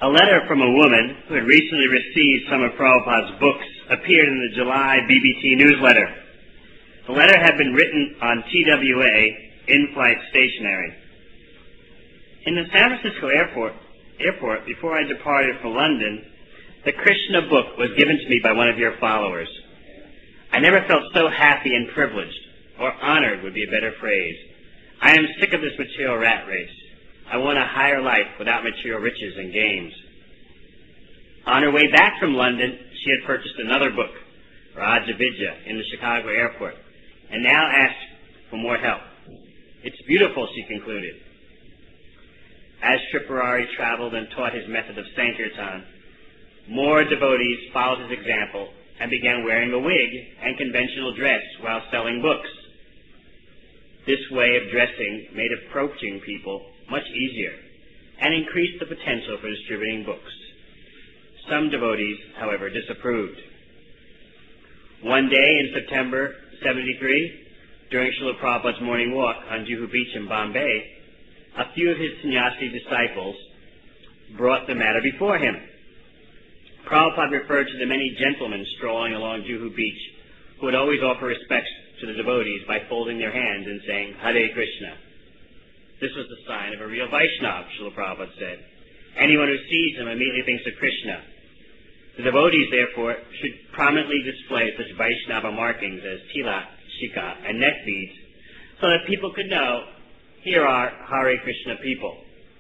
A letter from a woman who had recently received some of Prabhupada's books appeared in the July BBT newsletter. The letter had been written on TWA in-flight stationery. In the San Francisco airport, before I departed for London, the Krishna book was given to me by one of your followers. I never felt so happy and privileged, or honored would be a better phrase. I am sick of this material rat race. I want a higher life without material riches and games. On her way back from London, she had purchased another book, Raja Vidya, in the Chicago airport, and now asked for more help. It's beautiful, she concluded. As Tripurari traveled and taught his method of Sankirtan, more devotees followed his example and began wearing a wig and conventional dress while selling books. This way of dressing made approaching people much easier and increased the potential for distributing books. Some devotees, however, disapproved. One day in September 73, during Srila Prabhupada's morning walk on Juhu Beach in Bombay, a few of his sannyasi disciples brought the matter before him. Prabhupada referred to the many gentlemen strolling along Juhu Beach who would always offer respects to the devotees by folding their hands and saying, Hare Krishna. This was the sign of a real Vaishnava, Srila Prabhupada said. Anyone who sees him immediately thinks of Krishna. The devotees, therefore, should prominently display such Vaishnava markings as tilak, shika, and neck beads, so that people could know, here are Hare Krishna people.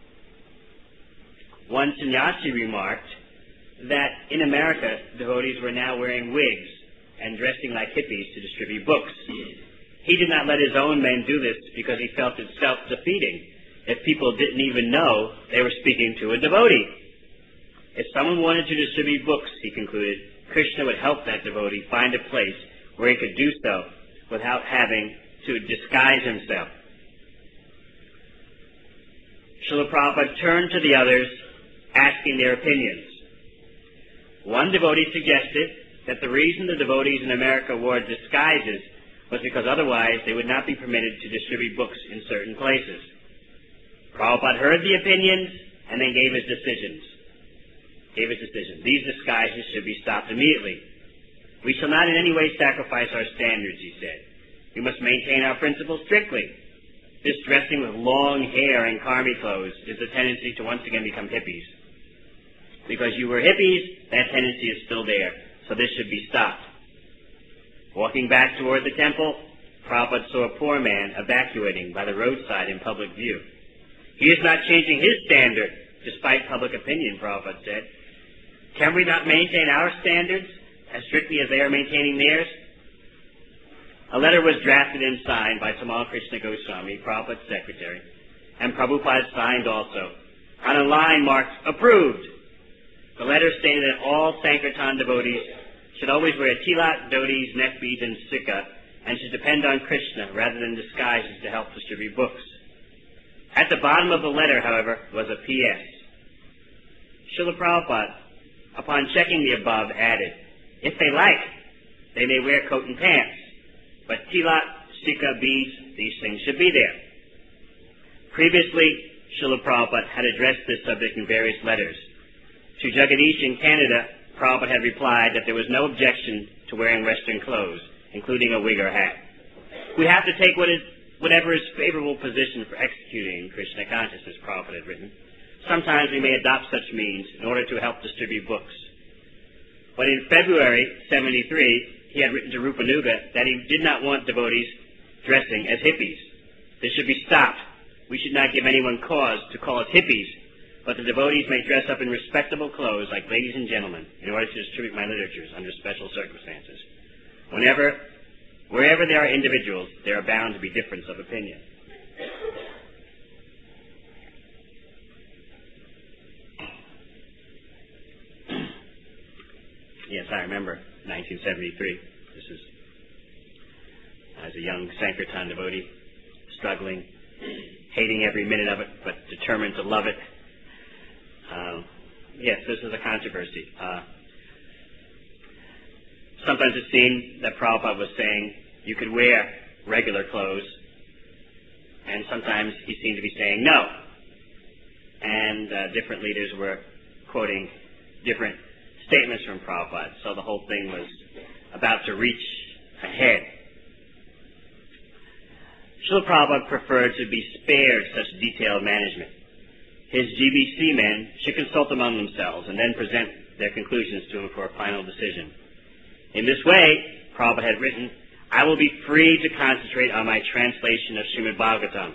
One sannyasi remarked that in America, devotees were now wearing wigs and dressing like hippies to distribute books. He did not let his own men do this because he felt it self-defeating if people didn't even know they were speaking to a devotee. If someone wanted to distribute books, he concluded, Krishna would help that devotee find a place where he could do so without having to disguise himself. Srila Prabhupada turned to the others, asking their opinions. One devotee suggested that the reason the devotees in America wore disguises was because otherwise they would not be permitted to distribute books in certain places. Prabhupada heard the opinions and then gave his decision. These disguises should be stopped immediately. We shall not in any way sacrifice our standards, he said. We must maintain our principles strictly. This dressing with long hair and karmi clothes is a tendency to once again become hippies. Because you were hippies, that tendency is still there, so this should be stopped. Walking back toward the temple, Prabhupada saw a poor man evacuating by the roadside in public view. He is not changing his standard, despite public opinion, Prabhupada said. Can we not maintain our standards as strictly as they are maintaining theirs? A letter was drafted and signed by Tamal Krishna Goswami, Prabhupada's secretary, and Prabhupada signed also, on a line marked, approved. The letter stated that all Sankirtan devotees should always wear tilak, dhotis, neck beads, and sikha, and should depend on Krishna rather than disguises to help distribute books. At the bottom of the letter, however, was a P.S. Srila Prabhupada, upon checking the above, added, if they like, they may wear coat and pants, but tilak, sikha, beads, these things should be there. Previously, Srila Prabhupada had addressed this subject in various letters. To Jagadish in Canada, Prabhupada had replied that there was no objection to wearing Western clothes, including a wig or hat. We have to take whatever is favorable position for executing Krishna consciousness, Prabhupada had written. Sometimes we may adopt such means in order to help distribute books. But in February 73, he had written to Rupanuga that he did not want devotees dressing as hippies. This should be stopped. We should not give anyone cause to call us hippies, but the devotees may dress up in respectable clothes like ladies and gentlemen in order to distribute my literatures under special circumstances. Wherever there are individuals, there are bound to be difference of opinion. Yes, I remember 1973. This is, as a young Sankirtan devotee, struggling, hating every minute of it, but determined to love it. Yes, this is a controversy. Sometimes it seemed that Prabhupada was saying you could wear regular clothes, and sometimes he seemed to be saying no. And different leaders were quoting different statements from Prabhupada. So the whole thing was about to reach ahead. Srila Prabhupada preferred to be spared such detailed management. His GBC men should consult among themselves and then present their conclusions to him for a final decision. In this way, Prabhupada had written, I will be free to concentrate on my translation of Srimad Bhagavatam.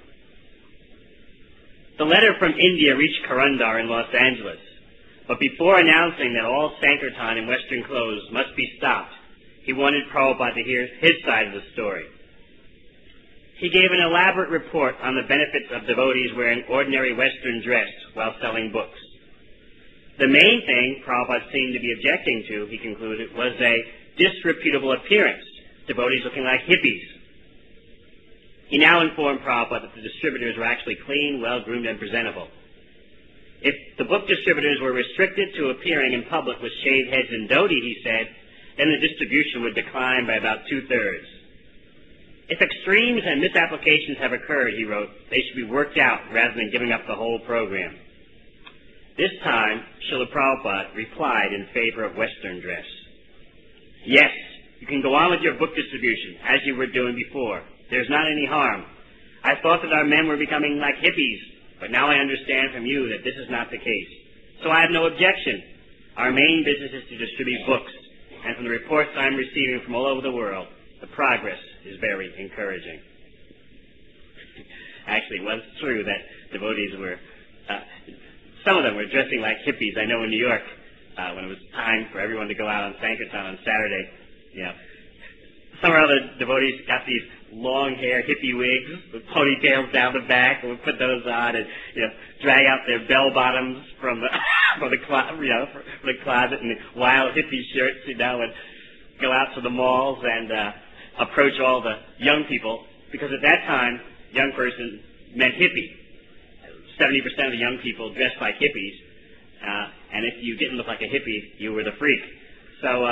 The letter from India reached Karandar in Los Angeles, but before announcing that all Sankirtan in Western clothes must be stopped, he wanted Prabhupada to hear his side of the story. He gave an elaborate report on the benefits of devotees wearing ordinary Western dress while selling books. The main thing Prabhupada seemed to be objecting to, he concluded, was a disreputable appearance, devotees looking like hippies. He now informed Prabhupada that the distributors were actually clean, well-groomed, and presentable. If the book distributors were restricted to appearing in public with shaved heads and dhoti, he said, then the distribution would decline by about 2/3. If extremes and misapplications have occurred, he wrote, they should be worked out rather than giving up the whole program. This time, Srila Prabhupada replied in favor of Western dress. Yes, you can go on with your book distribution, as you were doing before. There's not any harm. I thought that our men were becoming like hippies, but now I understand from you that this is not the case. So I have no objection. Our main business is to distribute books, and from the reports I'm receiving from all over the world, the progress is very encouraging. Actually, it was true that devotees were, some of them were dressing like hippies. I know in New York, when it was time for everyone to go out on Sankirtan on Saturday, some of our other devotees got these long hair hippie wigs with ponytails down the back, and would put those on and drag out their bell bottoms from the from the closet and wild hippie shirts, and go out to the malls and approach all the young people, because at that time, young person meant hippie. 70% of the young people dressed like hippies, and if you didn't look like a hippie, you were the freak. So,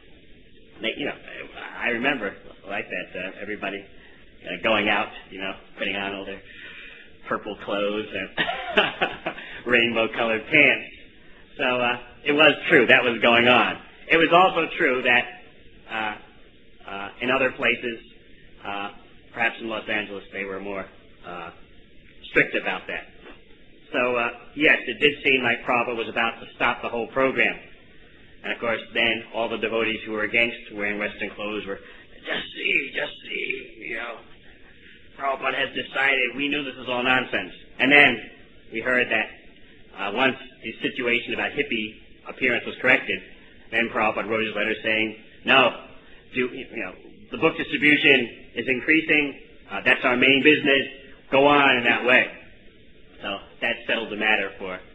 I remember like that, everybody going out, putting on all their purple clothes and rainbow-colored pants. So it was true that was going on. It was also true that in other places, perhaps in Los Angeles, they were more strict about that. So, yes, it did seem like Prabhupada was about to stop the whole program. And, of course, then all the devotees who were against wearing Western clothes were, just see, Prabhupada has decided. We knew this was all nonsense. And then we heard that once the situation about hippie appearance was corrected, then Prabhupada wrote his letter saying, no, the book distribution is increasing. That's our main business. Go on in that way. So that settled the matter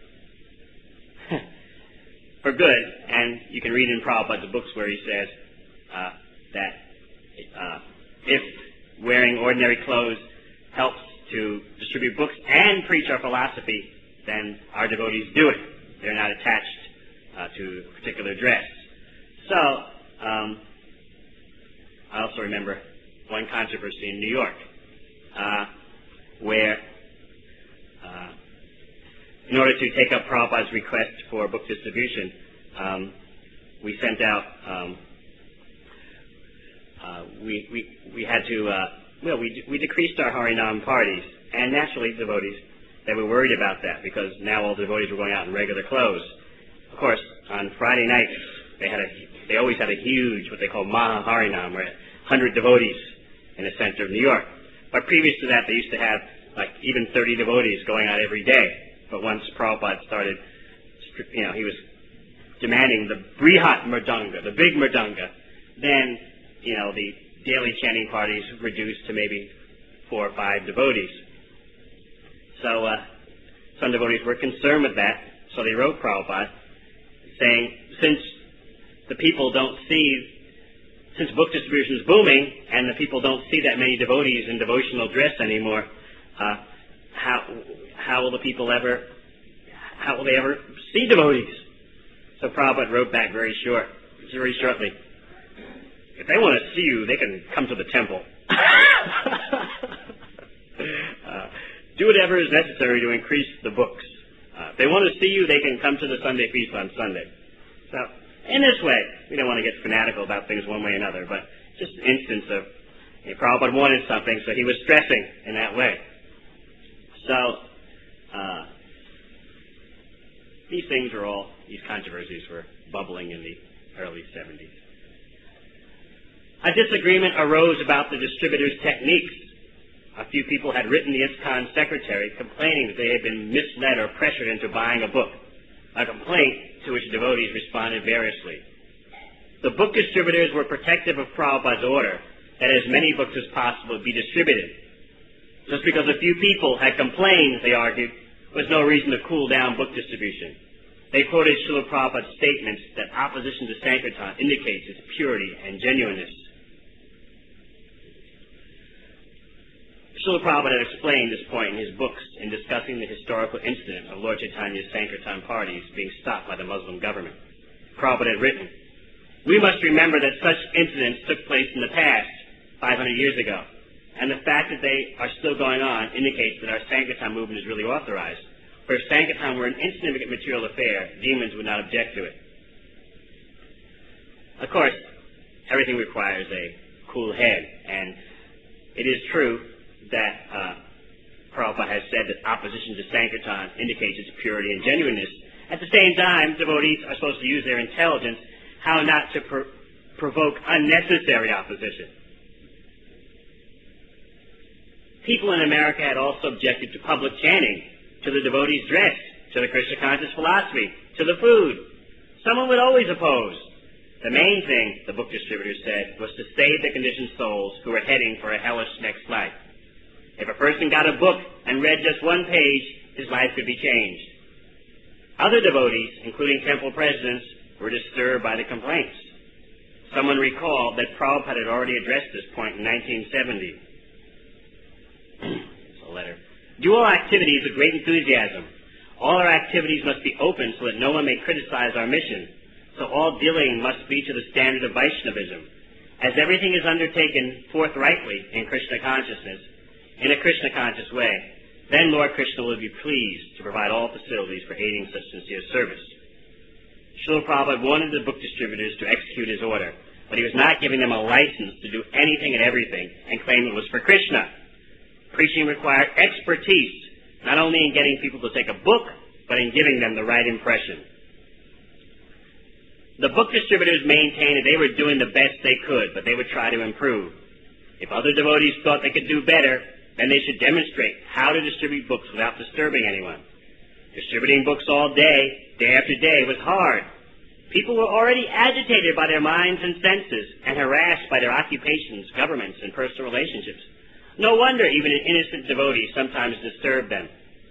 for good. And you can read in Prabhupada's books where he says that if wearing ordinary clothes helps to distribute books and preach our philosophy, then our devotees do it. They're not attached to a particular dress. So I also remember one controversy in New York where in order to take up Prabhupada's request for book distribution, we sent out, we had to, we decreased our Harinam parties, and naturally devotees, they were worried about that because now all the devotees were going out in regular clothes. Of course, on Friday nights, they always had a huge, what they call Maha Harinam, where 100 devotees in the center of New York. But previous to that, they used to have even 30 devotees going out every day. But once Prabhupada started, he was demanding the Brihat Mridanga, the big Mridanga, then, the daily chanting parties reduced to maybe 4 or 5 devotees. So some devotees were concerned with that, so they wrote Prabhupada saying, since book distribution is booming and the people don't see that many devotees in devotional dress anymore, how will they ever see devotees? So Prabhupada wrote back very shortly, if they want to see you, they can come to the temple. Do whatever is necessary to increase the books. If they want to see you, they can come to the Sunday feast on Sunday. So, in this way, we don't want to get fanatical about things one way or another, but just an instance of Prabhupada wanted something, so he was stressing in that way. So, these controversies were bubbling in the early 70s. A disagreement arose about the distributor's techniques. A few people had written the ISKCON secretary complaining that they had been misled or pressured into buying a book, a complaint to which devotees responded variously. The book distributors were protective of Prabhupada's order that as many books as possible be distributed. Just because a few people had complained, they argued, was no reason to cool down book distribution. They quoted Srila Prabhupada's statements that opposition to Sankirtan indicates its purity and genuineness. Srila Prabhupada had explained this point in his books in discussing the historical incident of Lord Chaitanya's Sankirtan parties being stopped by the Muslim government. Prabhupada had written, "We must remember that such incidents took place in the past, 500 years ago, and the fact that they are still going on indicates that our Sankirtan movement is really authorized. For if Sankirtan were an insignificant material affair, demons would not object to it." Of course, everything requires a cool head, and it is true that Prabhupada has said that opposition to Sankirtan indicates its purity and genuineness. At the same time, devotees are supposed to use their intelligence how not to provoke unnecessary opposition. People in America had also objected to public chanting, to the devotees' dress, to the Krishna conscious philosophy, to the food. Someone would always oppose. The main thing, the book distributors said, was to save the conditioned souls who were heading for a hellish next life. If a person got a book and read just one page, his life could be changed. Other devotees, including temple presidents, were disturbed by the complaints. Someone recalled that Prabhupada had already addressed this point in 1970. It's a letter. Do all activities with great enthusiasm. All our activities must be open so that no one may criticize our mission. So all dealing must be to the standard of Vaishnavism. As everything is undertaken forthrightly in Krishna consciousness, in a Krishna conscious way, then Lord Krishna will be pleased to provide all facilities for aiding such sincere service. Srila Prabhupada wanted the book distributors to execute his order, but he was not giving them a license to do anything and everything and claim it was for Krishna. Preaching required expertise, not only in getting people to take a book, but in giving them the right impression. The book distributors maintained that they were doing the best they could, but they would try to improve. If other devotees thought they could do better, then they should demonstrate how to distribute books without disturbing anyone. Distributing books all day, day after day, was hard. People were already agitated by their minds and senses and harassed by their occupations, governments, and personal relationships. No wonder even an innocent devotee sometimes disturbed them.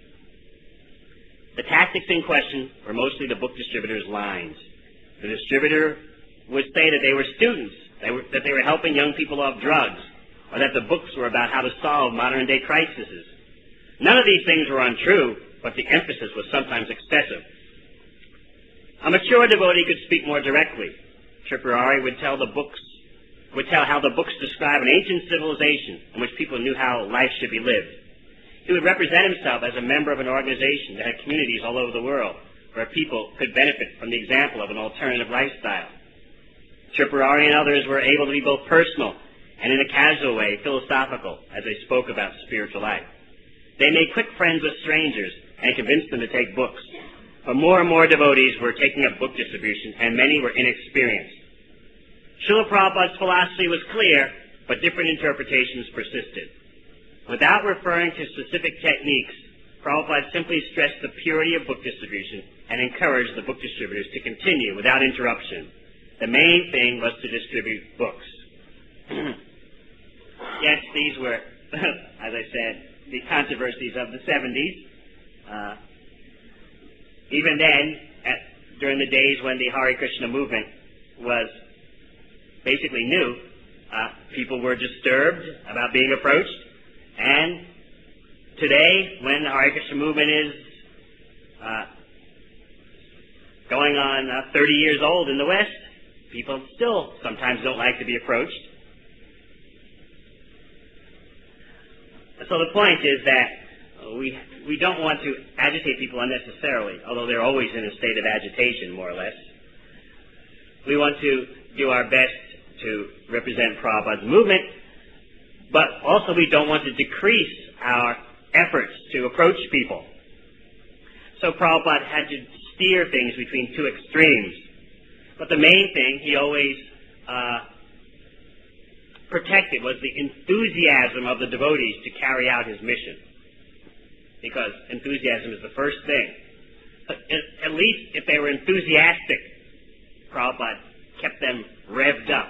The tactics in question were mostly the book distributor's lines. The distributor would say that they were students, that they were helping young people off drugs, or that the books were about how to solve modern-day crises. None of these things were untrue, but the emphasis was sometimes excessive. A mature devotee could speak more directly. Tripurari would tell how the books describe an ancient civilization in which people knew how life should be lived. He would represent himself as a member of an organization that had communities all over the world where people could benefit from the example of an alternative lifestyle. Tripurari and others were able to be both personal and in a casual way philosophical as they spoke about spiritual life. They made quick friends with strangers and convinced them to take books. But more and more devotees were taking up book distribution, and many were inexperienced. Srila Prabhupada's philosophy was clear, but different interpretations persisted. Without referring to specific techniques, Prabhupada simply stressed the purity of book distribution and encouraged the book distributors to continue without interruption. The main thing was to distribute books. Yes, these were, as I said, the controversies of the 70s. Even then, during the days when the Hare Krishna movement was basically new, people were disturbed about being approached. And today, when the Hare Krishna movement is going on 30 years old in the West, people still sometimes don't like to be approached. So the point is that we don't want to agitate people unnecessarily, although they're always in a state of agitation, more or less. We want to do our best to represent Prabhupada's movement, but also we don't want to decrease our efforts to approach people. So Prabhupada had to steer things between two extremes. But the main thing he always protected was the enthusiasm of the devotees to carry out his mission. Because enthusiasm is the first thing. But at least if they were enthusiastic, Prabhupada kept them revved up.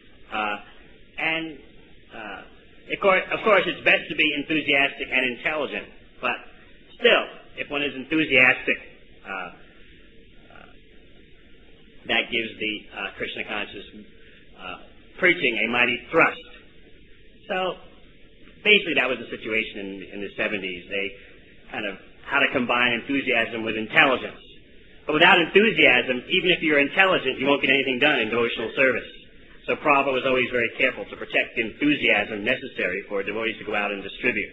Of course, it's best to be enthusiastic and intelligent, but still, if one is enthusiastic, that gives the Krishna conscious preaching a mighty thrust. So, basically that was the situation in the 70s. They kind of how to combine enthusiasm with intelligence. But without enthusiasm, even if you're intelligent, you won't get anything done in devotional service. So Prabhupada was always very careful to protect the enthusiasm necessary for devotees to go out and distribute.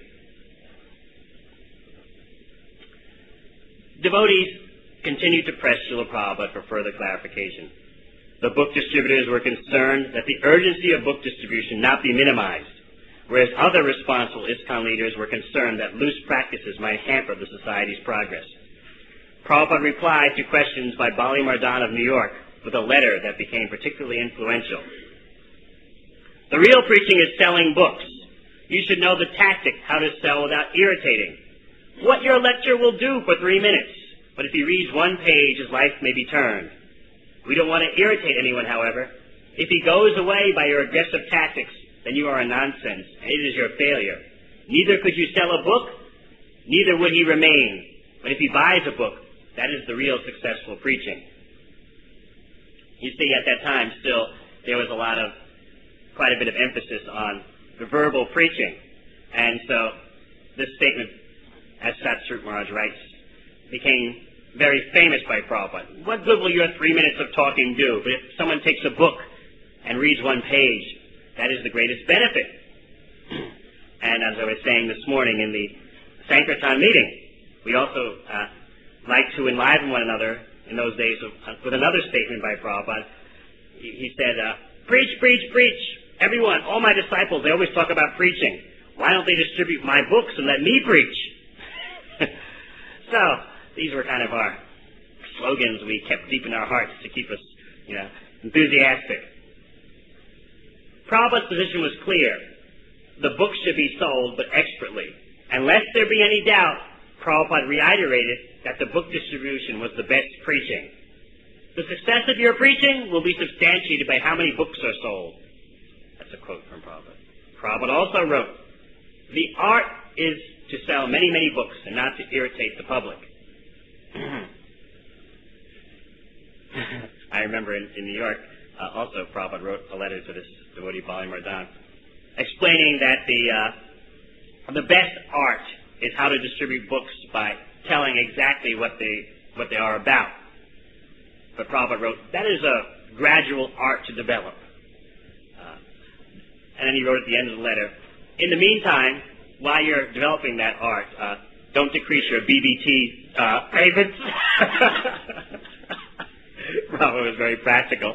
Devotees continued to press Srila Prabhupada for further clarification. The book distributors were concerned that the urgency of book distribution not be minimized, whereas other responsible ISKCON leaders were concerned that loose practices might hamper the society's progress. Prabhupada replied to questions by Bali Mardan of New York with a letter that became particularly influential. The real preaching is selling books. You should know the tactic how to sell without irritating. What your lecture will do for 3 minutes, but if he reads one page, his life may be turned. We don't want to irritate anyone, however. If he goes away by your aggressive tactics, then you are a nonsense, and it is your failure. Neither could you sell a book, neither would he remain. But if he buys a book, that is the real successful preaching. You see, at that time, still, there was quite a bit of emphasis on the verbal preaching. And so, this statement, as Satsvarup Maharaj writes, became very famous by Prabhupada. What good will your 3 minutes of talking do? But if someone takes a book and reads one page, that is the greatest benefit. And as I was saying this morning in the Sankirtan meeting, we also like to enliven one another in those days with another statement by Prabhupada. He said, preach, preach, preach. Everyone, all my disciples, they always talk about preaching. Why don't they distribute my books and let me preach? So, these were kind of our slogans we kept deep in our hearts to keep us, enthusiastic. Prabhupada's position was clear. The books should be sold, but expertly. And lest there be any doubt, Prabhupada reiterated that the book distribution was the best preaching. The success of your preaching will be substantiated by how many books are sold. That's a quote from Prabhupada. Prabhupada also wrote, the art is to sell many, many books and not to irritate the public. I remember in New York, also Prabhupada wrote a letter to this devotee, Bali Mardan, explaining that the best art is how to distribute books by telling exactly what they are about. But Prabhupada wrote, that is a gradual art to develop. And then he wrote at the end of the letter, in the meantime, while you're developing that art, don't decrease your BBT payments. Prabhupada was very practical.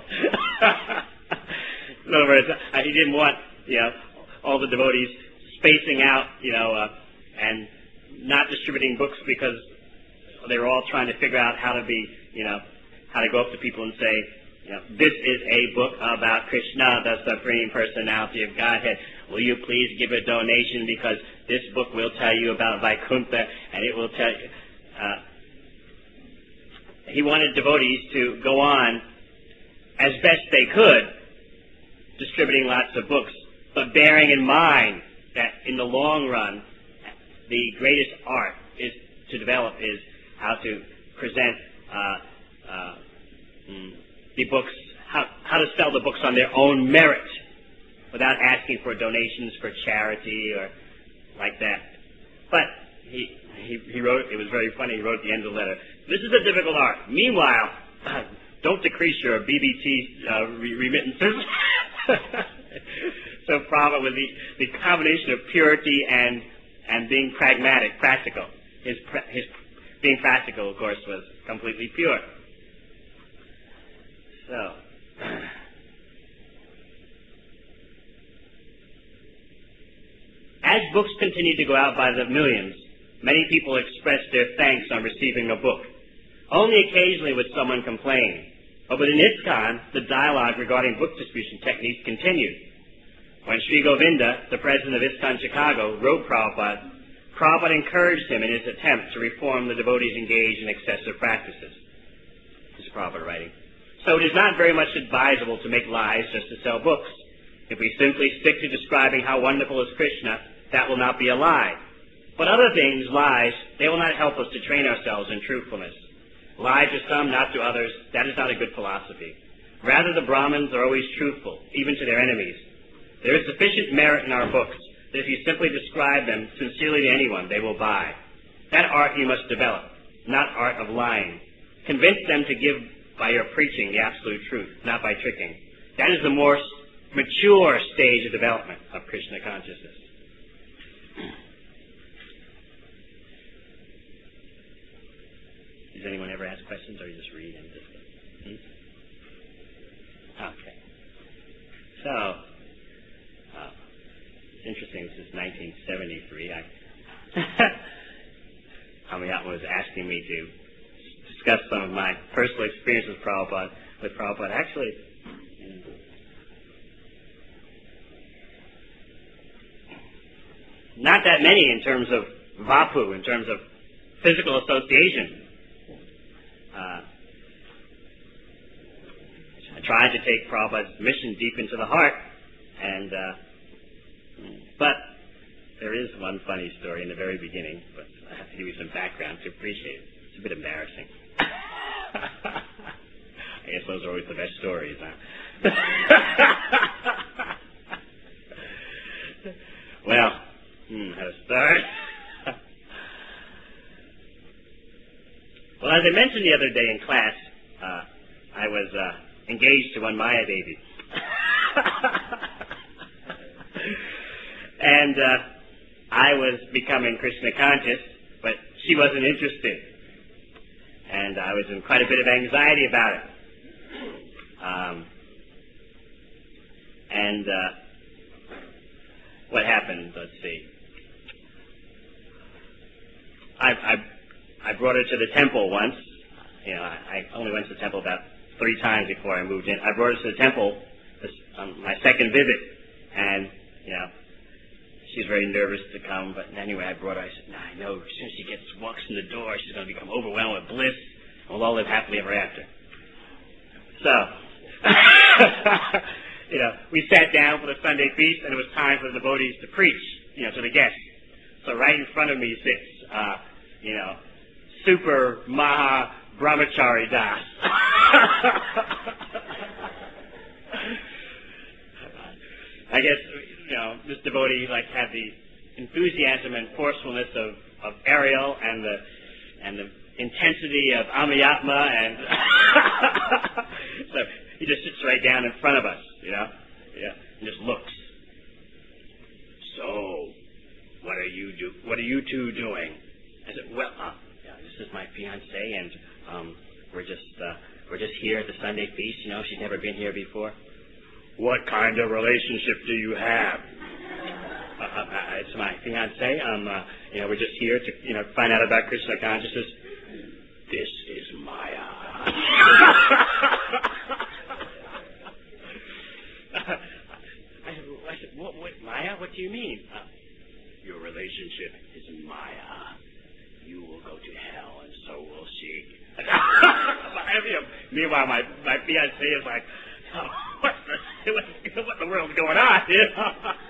In other words, he didn't want, all the devotees spacing out, and not distributing books because they were all trying to figure out how to be, how to go up to people and say, this is a book about Krishna, the Supreme Personality of Godhead. Will you please give a donation because this book will tell you about Vaikuntha and it will tell you. He wanted devotees to go on as best they could, distributing lots of books, but bearing in mind that in the long run, the greatest art is to develop is how to present the books, how to sell the books on their own merit without asking for donations for charity or like that. But he wrote, it was very funny, he wrote at the end of the letter, this is a difficult art. Meanwhile, don't decrease your BBT remittances. So Prabhupada was the combination of purity and being pragmatic, practical. His being practical, of course, was completely pure. So, as books continued to go out by the millions, many people expressed their thanks on receiving a book. Only occasionally would someone complain. But within ISKCON, the dialogue regarding book distribution techniques continued. When Sri Govinda, the president of ISKCON Chicago, wrote Prabhupada, Prabhupada encouraged him in his attempt to reform the devotees engaged in excessive practices. This is Prabhupada writing. So it is not very much advisable to make lies just to sell books. If we simply stick to describing how wonderful is Krishna, that will not be a lie. But other things, lies, they will not help us to train ourselves in truthfulness. Lie to some, not to others, that is not a good philosophy. Rather, the Brahmins are always truthful, even to their enemies. There is sufficient merit in our books that if you simply describe them sincerely to anyone, they will buy. That art you must develop, not art of lying. Convince them to give by your preaching the absolute truth, not by tricking. That is the more mature stage of development of Krishna consciousness. Does anyone ever ask questions, or you just read and just... Okay. So, it's interesting, this is 1973. Amiyatma was asking me to discuss some of my personal experience with Prabhupada. Actually, not that many in terms of vapu, in terms of physical association. I tried to take Prabhupada's mission deep into the heart, and but there is one funny story in the very beginning, but I have to give you some background to appreciate it. It's a bit embarrassing. I guess those are always the best stories, huh? Well, how to start? Well, as I mentioned the other day in class, I was engaged to one Maya Devi. And I was becoming Krishna conscious, but she wasn't interested. And I was in quite a bit of anxiety about it. What happened? Let's see. I brought her to the temple once. You know, I only went to the temple about 3 times before I moved in. I brought her to the temple on my second visit, and you know, she's very nervous to come. But anyway, I brought her. I said, "No, I know. As soon as she walks in the door, she's going to become overwhelmed with bliss, and we'll all live happily ever after." So, you know, we sat down for the Sunday feast, and it was time for the devotees to preach, you know, to the guests. So right in front of me sits, you know, Super Maha Brahmachari Das. I guess, you know, this devotee had the enthusiasm and forcefulness of Ariel and the intensity of Amiyatma, and so he just sits right down in front of us, you know, and just looks. So, what are you two doing? I said, well, this is my fiancée, and we're just here at the Sunday feast. You know, she's never been here before. What kind of relationship do you have? It's my fiancée. You know, we're just here to, you know, find out about Krishna consciousness. This is Maya. I said, what, Maya? What do you mean? Your relationship is Maya. You will go to hell, and so will she. Meanwhile, my fiancé is like, oh, what in the world's going on? You know?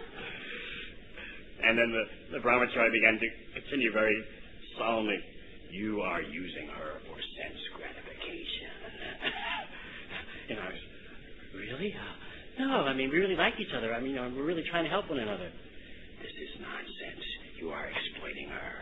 And then the brahmachari began to continue very solemnly. You are using her for sense gratification. And I was, really? No, I mean, we really like each other. I mean, we're really trying to help one another. This is nonsense. You are exploiting her.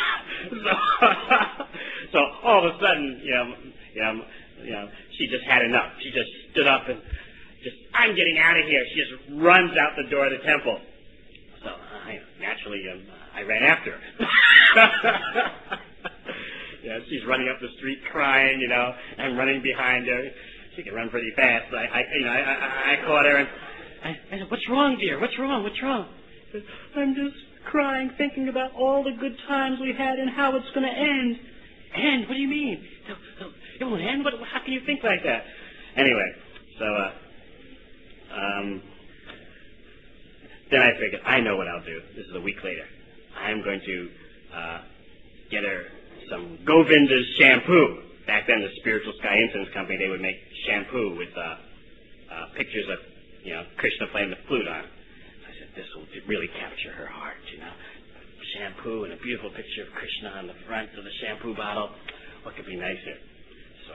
So all of a sudden, you know, she just had enough. She just stood up and I'm getting out of here. She just runs out the door of the temple. So naturally, I ran after her. she's running up the street crying, I'm running behind her. She can run pretty fast. But I caught her and I said, "What's wrong, dear? What's wrong? What's wrong?" She said, "I'm just crying, thinking about all the good times we had and how it's going to end." End? What do you mean? It won't end? How can you think like that? Anyway, so then I figured, I know what I'll do. This is a week later. I'm going to get her some Govinda's shampoo. Back then, the Spiritual Sky Incense Company, they would make shampoo with pictures of, Krishna playing the flute on it. I said, this will really capture her heart, Shampoo and a beautiful picture of Krishna on the front of the shampoo bottle. What could be nicer? So,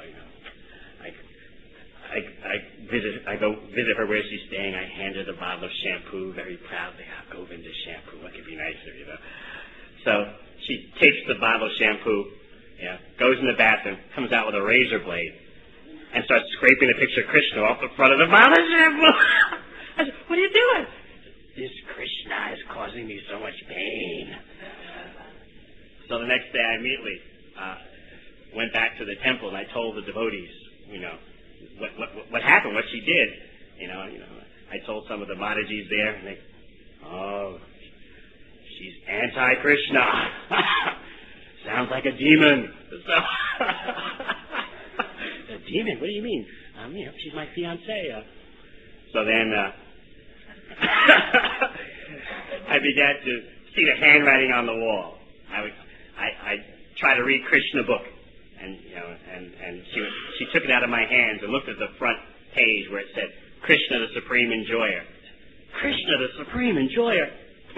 I go visit her where she's staying. I hand her the bottle of shampoo very proudly. Govinda's shampoo. What could be nicer, So she takes the bottle of shampoo, goes in the bathroom, comes out with a razor blade, and starts scraping the picture of Krishna off the front of the bottle of shampoo. I said, "What are you doing?" "This Krishna is causing me so much pain." So the next day I immediately went back to the temple and I told the devotees, what happened, what she did. I told some of the Madhajis there, and they, "Oh, she's anti-Krishna." Sounds like a demon. So, a demon? What do you mean? She's my fiancée. So then I began to see the handwriting on the wall. I try to read Krishna book, and she took it out of my hands and looked at the front page where it said Krishna the Supreme Enjoyer. Krishna the Supreme Enjoyer.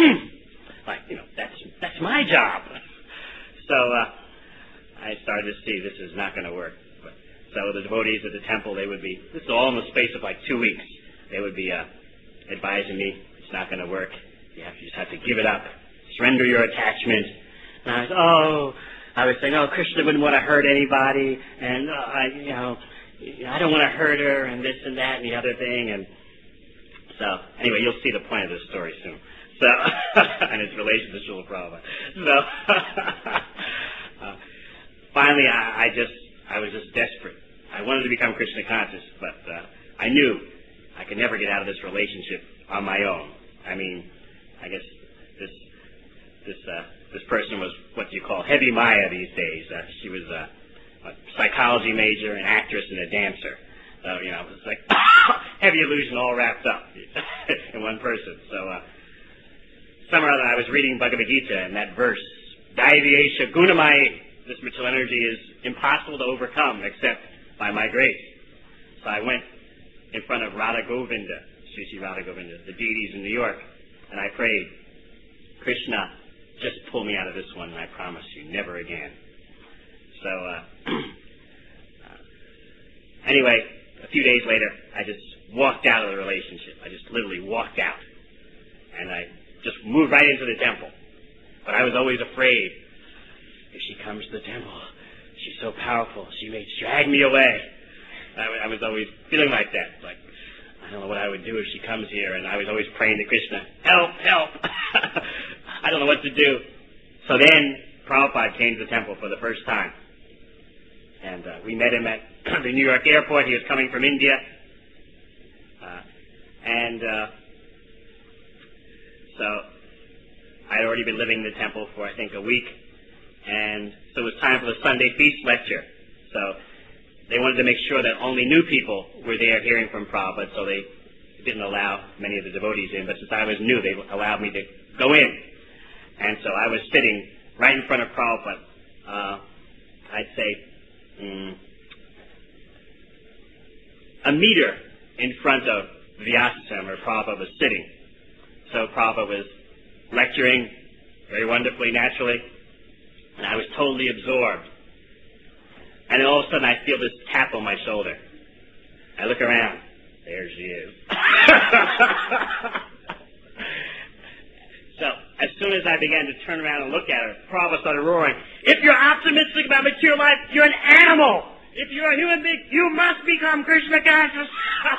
That's my job. So I started to see this is not going to work. So the devotees at the temple, this is all in the space of 2 weeks. They would be advising me, it's not going to work. You just have to give it up. Surrender your attachment. And I was saying, Krishna wouldn't want to hurt anybody, and I don't want to hurt her, and this and that and the other thing. And so anyway, you'll see the point of this story soon. So and its relation to Srila Prabhupada. So finally, I was just desperate. I wanted to become Krishna conscious, but I knew I could never get out of this relationship on my own. I guess this person was what you call heavy Maya these days. She was a psychology major, an actress, and a dancer. So, it was like heavy illusion all wrapped up in one person. So, somewhere or other I was reading Bhagavad Gita, and that verse, Daiviyesha Gunamai, this material energy is impossible to overcome except by my grace. So I went in front of Radha Govinda, Sri Radha Govinda, the deities in New York, and I prayed, Krishna, just pull me out of this one, and I promise you, never again. So, anyway, a few days later, I just walked out of the relationship. I just literally walked out. And I just moved right into the temple. But I was always afraid, if she comes to the temple, she's so powerful, she may drag me away. I was always feeling like that. Like, I don't know what I would do if she comes here, and I was always praying to Krishna, help, help. I don't know what to do. So then, Prabhupada came to the temple for the first time. And we met him at the New York airport. He was coming from India. So I had already been living in the temple for, I think, a week. And so it was time for the Sunday feast lecture. So they wanted to make sure that only new people were there hearing from Prabhupada, so they didn't allow many of the devotees in. But since I was new, they allowed me to go in. And so I was sitting right in front of Prabhupada. I'd say a meter in front of Vyasasana, where Prabhupada was sitting. So Prabhupada was lecturing very wonderfully, naturally, and I was totally absorbed. And then all of a sudden I feel this tap on my shoulder. I look around. There she is. So as soon as I began to turn around and look at her, Prabhupada started roaring, if you're optimistic about material life, you're an animal. If you're a human being, you must become Krishna conscious.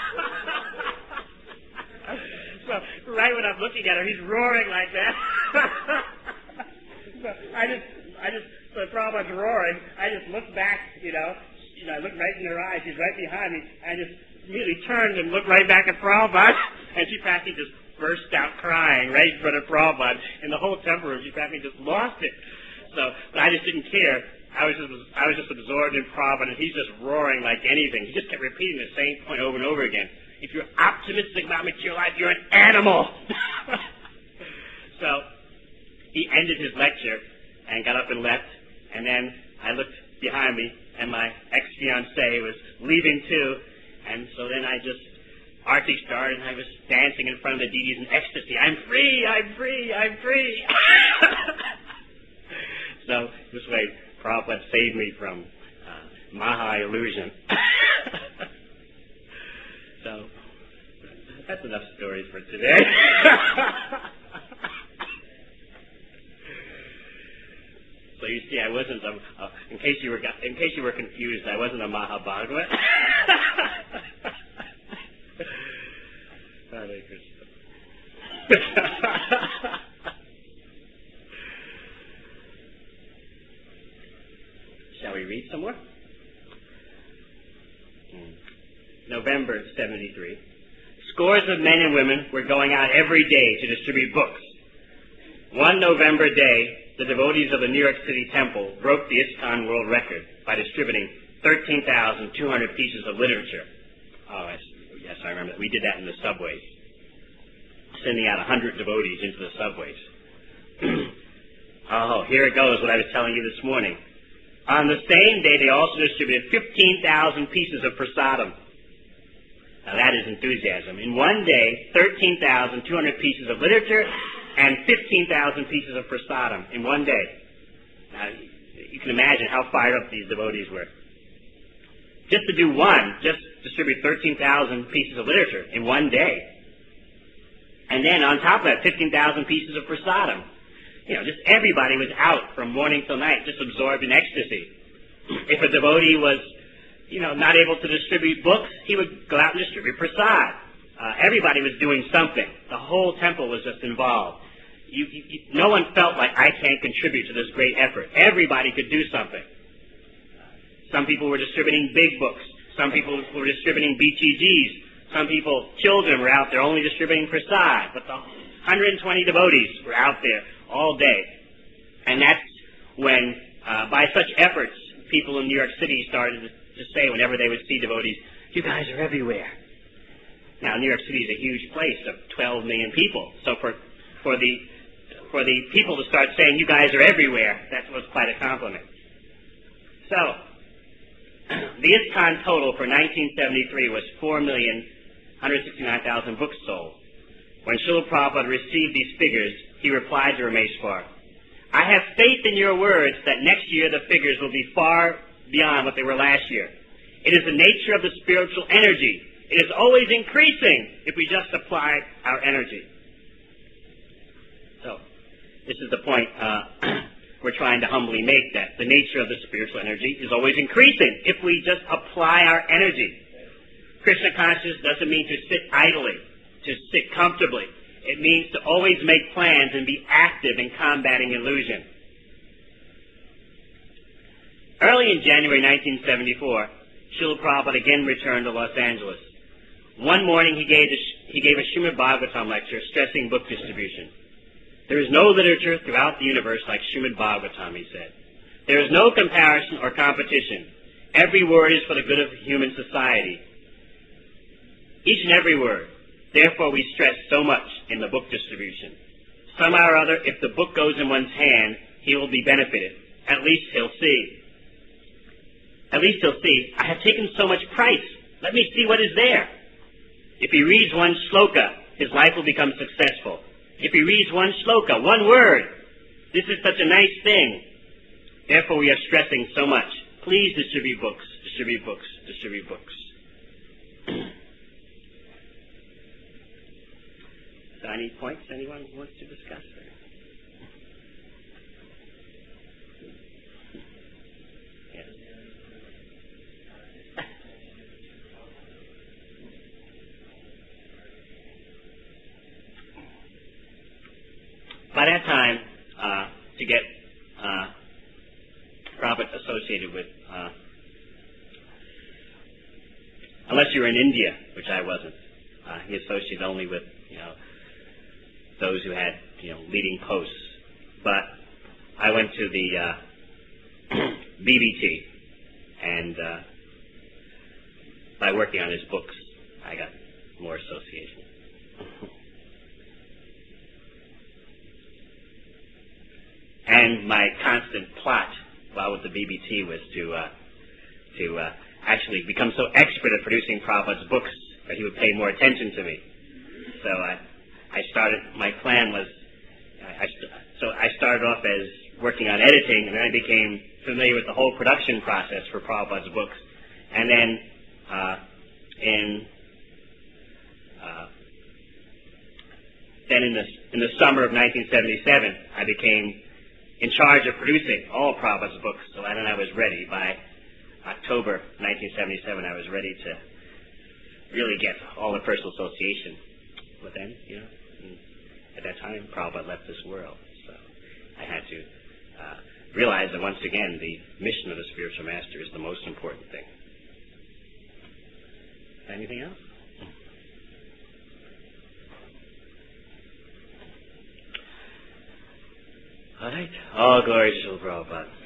So right when I'm looking at her, he's roaring like that. So I just So Prabhupada's roaring. I just looked back, I looked right in her eyes. She's right behind me. I just immediately turned and looked right back at Prabhupada, and she practically just burst out crying right in front of Prabhupada. In the whole temple room, she practically just lost it. So, but I just didn't care. I was just absorbed in Prabhupada, and he's just roaring like anything. He just kept repeating the same point over and over again. If you're optimistic about material life, you're an animal. So he ended his lecture and got up and left, and then I looked behind me, and my ex-fiancée was leaving too, and so then Arti started, and I was dancing in front of the deities in ecstasy. I'm free, I'm free, I'm free. So this way, Prabhupada saved me from Maha illusion. So that's enough stories for today. So you see, I wasn't in case you were confused, I wasn't a Mahabhagavat. Hare Krishna. Shall we read some more? November 73. Scores of men and women were going out every day to distribute books. One November day, the devotees of the New York City temple broke the ISKCON world record by distributing 13,200 pieces of literature. Oh, yes, I remember that. We did that in the subways, sending out 100 devotees into the subways. Oh, here it goes, what I was telling you this morning. On the same day, they also distributed 15,000 pieces of prasadam. Now, that is enthusiasm. In one day, 13,200 pieces of literature and 15,000 pieces of prasadam in one day. Now, you can imagine how fired up these devotees were. Just to do just distribute 13,000 pieces of literature in one day. And then on top of that, 15,000 pieces of prasadam. Just everybody was out from morning till night, just absorbed in ecstasy. If a devotee was, not able to distribute books, he would go out and distribute prasad. Everybody was doing something. The whole temple was just involved. No one felt like, I can't contribute to this great effort. Everybody could do something. Some people were distributing big books. Some people were distributing BTGs. Some children were out there only distributing prasad. But the 120 devotees were out there all day. And that's when, by such efforts, people in New York City started to say, whenever they would see devotees, you guys are everywhere. Now, New York City is a huge place of 12 million people. So for the people to start saying, you guys are everywhere, that was quite a compliment. So, the ISKCON total for 1973 was 4,169,000 books sold. When Srila Prabhupada received these figures, he replied to Rameshwar, I have faith in your words that next year the figures will be far beyond what they were last year. It is the nature of the spiritual energy. It is always increasing if we just apply our energy. So, this is the point we're trying to humbly make, that the nature of the spiritual energy is always increasing if we just apply our energy. Krishna consciousness doesn't mean to sit idly, to sit comfortably. It means to always make plans and be active in combating illusion. Early in January 1974, Srila Prabhupada again returned to Los Angeles. One morning he gave a Srimad Bhagavatam lecture stressing book distribution. There is no literature throughout the universe like Srimad Bhagavatam, he said. There is no comparison or competition. Every word is for the good of human society. Each and every word. Therefore we stress so much in the book distribution. Somehow or other, if the book goes in one's hand, he will be benefited. At least he'll see. At least he'll see, I have taken so much price. Let me see what is there. If he reads one shloka, his life will become successful. If he reads one shloka, one word, this is such a nice thing. Therefore we are stressing so much. Please distribute books, distribute books, distribute books. So any points anyone wants to discuss? Yes. By that time, to get associated with, unless you were in India, which I wasn't. He associated only with, those who had, leading posts. But I went to the BBT, and by working on his books, I got more association. And my constant plot while with the BBT was to actually become so expert at producing Prabhupada's books that he would pay more attention to me. So my plan was, I started off as working on editing, and then I became familiar with the whole production process for Prabhupada's books. And then in the summer of 1977, I became in charge of producing all Prabhupada's books. So then I was ready. By October 1977, I was ready to really get all the personal association with them, And at that time, Prabhupada left this world. So I had to realize that once again, the mission of the spiritual master is the most important thing. Anything else? All right. All glory to Srila Prabhupada.